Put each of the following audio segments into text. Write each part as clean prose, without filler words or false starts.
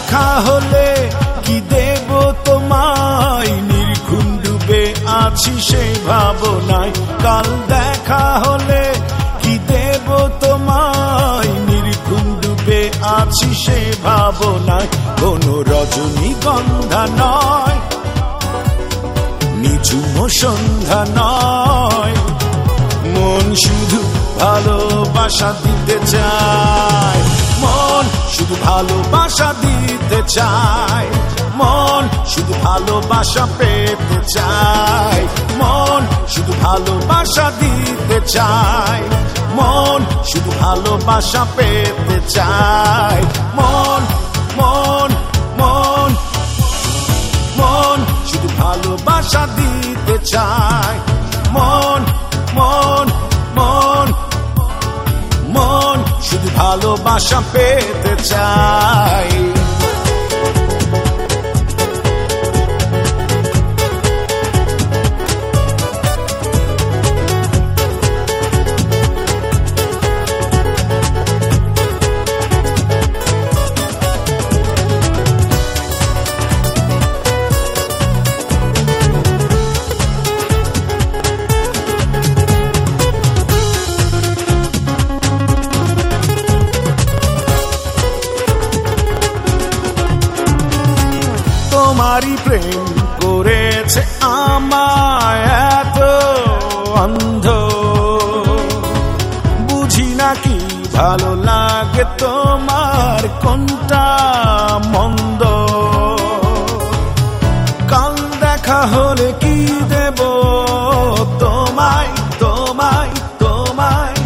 দেখা হলে কি দেব তোমায়, নির্ঘুম ডুবে আছি সেই ভাবনায়। কাল দেখা হলে কি দেব তোমায়, নির্ঘুম ডুবে আছি সেই ভাবনায়। কোনো রজনীগন্ধা নয়, নিঝুম সন্ধ্যা নয়, মন শুধু ভালোবাসা দিতে চায়, মন শুধু ভালোবাসা দিতে চায়, মন শুধু ভালোবাসা পেতে চায়, মন শুধু ভালোবাসা দিতে চায়, মন শুধু ভালোবাসা পেতে চায়, মন মন মন মন শুধু ভালোবাসা দিতে চায়, মন মন মন মন শুধু ভালোবাসা পেতে চায়। তোমারই প্রেম করেছে আমায় এত অন্ধ, বুঝি না কি ভালো লাগে তোমার কোনটা মন্দ। কাল দেখা হলে কি দেব তোমায় তোমায় তোমায়,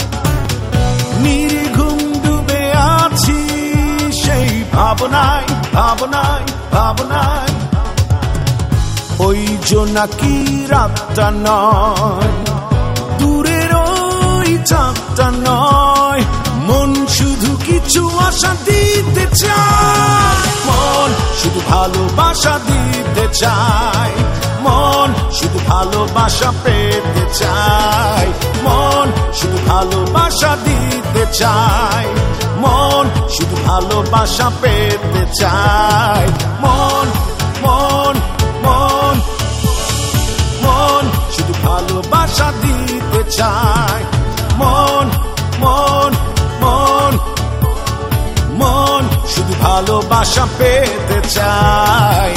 নির্ঘুম ডুবে আছি সেই ভাবনায় ভাবনায় ভাবনায়। ওই জোনাকি রাতটা নয়, দূরের ওই চাঁদটা নয়, মন শুধু কিছু আশা দিতে চায়, মন শুধু ভালোবাসা দিতে চায়, মন শুধু ভালোবাসা পেতে চায়, মন শুধু ভালোবাসা দিতে চায়, মন শুধু ভালোবাসা পেতে চায়, মন মন মন মন শুধু ভালোবাসা দিতে চায়, মন মন মন মন শুধু ভালোবাসা পেতে চায়।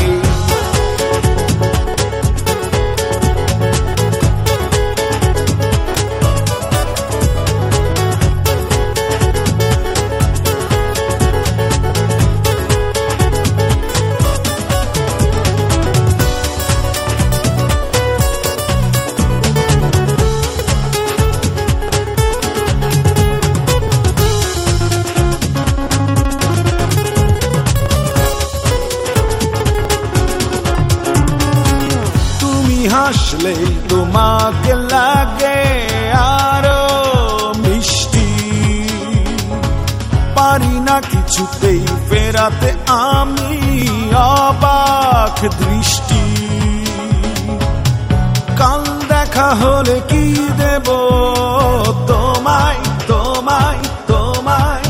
হাসলে তোমাকে লাগে আরো মিষ্টি, পারি না কিছুতেই ফেরাতে আমি অবাক দৃষ্টি। কাল দেখা হলে কি দেব তোমায় তোমায় তোমায়,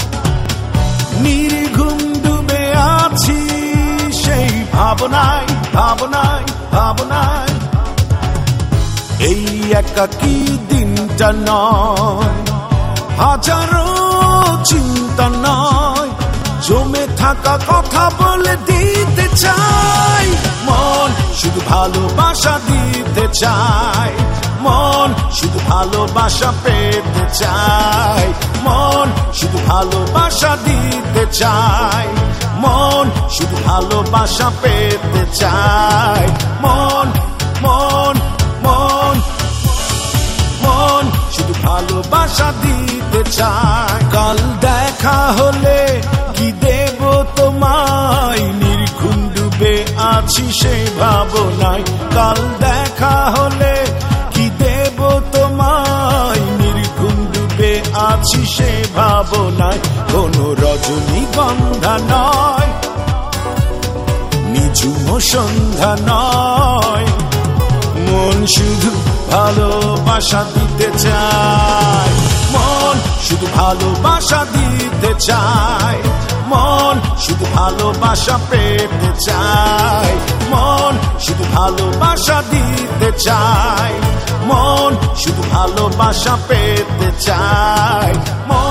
নির্ঘুম ডুবে আছি সেই ভাবনায় ভাবনায় ভাবনায়। এই একাকী দিনটা নয়, হাজারো চিন্তা নয়, জমে থাকা কথা বলে দিতে চাই, মন শুধু ভালোবাসা দিতে চায়, মন শুধু ভালোবাসা পেতে চায়, মন শুধু ভালোবাসা দিতে চায়, মন শুধু ভালোবাসা পেতে চায়, মন মন মন মন শুধু ভালোবাসা দিতে চায়। কাল দেখা হলে কি দেব তোমায়, নির্ঘুম ডুবে আছি সেই ভাবনায়। কাল দেখা হলে কি দেব তোমায়, নির্ঘুম ডুবে আছি সেই ভাবনায়। কোনো রজনীগন্ধা নয়, নিঝুম সন্ধ্যা নয়, মন শুধু ভালোবাসা দিতে চায়, মন শুধু ভালোবাসা দিতে চায়, মন শুধু ভালোবাসা পেতে চায়, মন শুধু ভালোবাসা দিতে চায়, মন শুধু ভালোবাসা পেতে চায়, মন